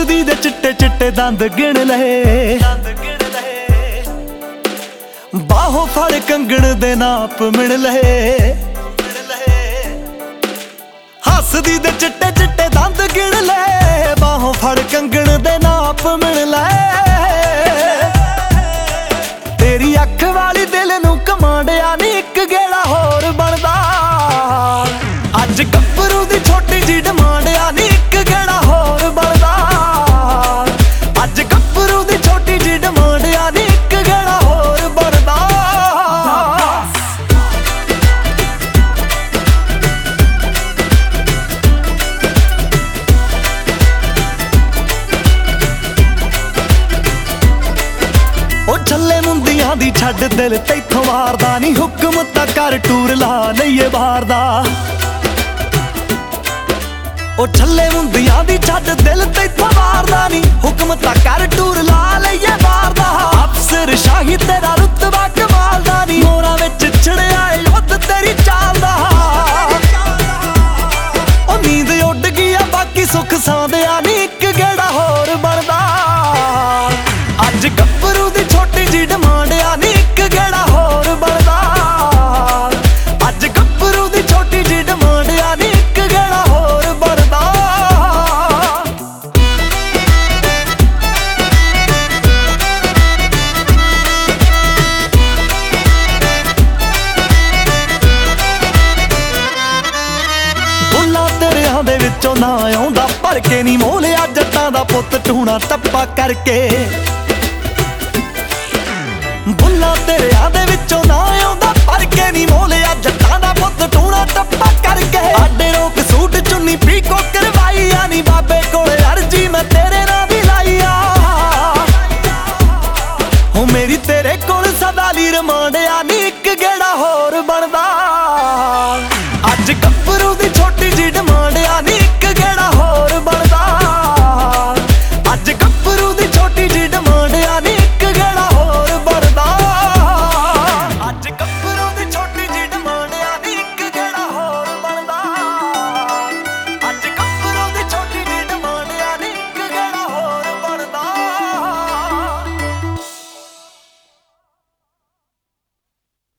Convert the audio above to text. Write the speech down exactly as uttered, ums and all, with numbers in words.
ਹੱਸਦੀ ਦੇ ਚਿੱਟੇ ਚਿੱਟੇ ਦੰਦ ਗਿਣ ਲਏ, ਬਾਹੋਂ ਫੜ ਕੰਗਣ ਦੇ ਨਾਪ ਮਿਣ ਲਏ। ਹੱਸਦੀ ਦੇ ਚਿੱਟੇ ਚਿੱਟੇ ਦੰਦ ਗਿਣ ਲਏ, ਬਾਹੋਂ ਫੜ ਕੰਗਣ ਦੇ ਨਾਪ ਮਿਣ ਲਏ। ਤੇਰੀ ਅੱਖ ਵਾਲੀ ਦਿਲ ਨੂੰ ਕਮਾਂਡਿਆ ਨੀ ਇੱਕ ਗੇੜਾ ਹੋਰ ਬਣਦਾ। ਅੱਜ ਗੱਭਰੂ ਦੀ ਛੋਟੀ ਜੀ ਡਿਮਾਂਡ ਆ ਨੀ ਇੱਕ ਗੇੜਾ ਹੋਰ ਬਣਦਾ। ਅੱਜ ਗੱਭਰੂ ਦੀ ਛੋਟੀ ਜੀ ਡਿਮਾਂਡ ਆ ਨੀ ਇੱਕ ਗੇੜਾ ਹੋਰ ਬਣਦਾ। ਉਹ ਛੱਲੇ ਮੁੰਦੀਆਂ ਦੀ ਛੱਡ ਦਿਲ ਤੈਥੋਂ ਵਾਰਦਾ ਨੀ, ਹੁਕਮ ਤਾਂ ਕਰ ਟੂਰ ਲਾ ਲਈਏ ਬਾਹਰ ਦਾ। ਉਹ ਛੱਲੇ ਮੁੰਦੀਆਂ ਦੀ ਛੱਡ ਦਿਲ ਤੈਥੋਂ ਵਾਰਦਾ ਨੀ, ਹੁਕਮ ਤਾਂ ਕਰ ਟੂਰ ਲਾ ਲਈਏ ਬਾਹਰ ਦਾ। ਅਫਸਰ ਸ਼ਾਹੀ ਤੇਰਾ ਰੁਤਬਾ ਕਮਾਲ ਦਾ ਨੀ, ਮੋਰਾਂ ਵਿੱਚ ਚੜਿਆ ਏ ਯੁੱਧ ਤੇਰੀ ਚਾਲ ਦਾ। ਉਹ ਨੀਂਦ ਉੱਡ ਗਈ ਆ ਬਾਕੀ ਸੁੱਖ ਸਾਂਦਿਆ ਨੀ ਇੱਕ ਗੇੜਾ ਹੋਰ ਬਣਦਾ। ਅੱਜ ਗੱਭਰੂ ਦੀ ਛੋਟੀ ਜੀ ਡਿਮਾਂਡ ਆ ਨੀ ਇੱਕ ਗੇੜਾ ਹੋਰ ਬਣਦਾ। ਅੱਜ ਗੱਭਰੂ ਦੀ ਛੋਟੀ ਜੀ ਡਿਮਾਂਡ ਆ ਨੀ ਇੱਕ ਗੇੜਾ ਹੋਰ ਬਣਦਾ। ਬੁੱਲਾਂ ਤੇਰਿਆਂ ਦੇ ਵਿੱਚੋਂ ਨਾ ਆਉਂਦਾ ਭਰ ਕੇ ਨੀ, ਮੋਹ ਲਿਆ ਜੱਟਾਂ ਦਾ ਪੁੱਤ ਟੂਣਾ ਟੱਪਾ ਕਰਕੇ। ਬੁੱਲਾਂ ਤੇਰਿਆਂ ਦੇ ਵਿੱਚੋਂ ਨਾ ਆਉਂਦਾ ਭਰ ਕੇ ਨੀ, ਮੋਹ ਲਿਆ ਜੱਟਾਂ ਦਾ ਪੁੱਤ ਟੂਣਾ ਟੱਪਾ ਕਰਕੇ। ਆਡੇ ਰੋਕ ਸੂਟ ਚੁੰਨੀ ਪੀਕੋ ਕਰਵਾਈ ਆ ਨੀ, ਬਾਬੇ ਕੋਲੇ ਅਰਜੀ ਮੈਂ ਤੇਰੇ ਨਾਂ ਦੀ ਲਾਈ ਆ। ਹੋ ਮੇਰੀ ਤੇਰੇ ਕੋਲ ਸਦਾ ਲਈ ਰਿਮਾਂਡ ਆ ਨੀ ਇੱਕ ਗੇੜਾ ਹੋਰ ਬਣਦਾ।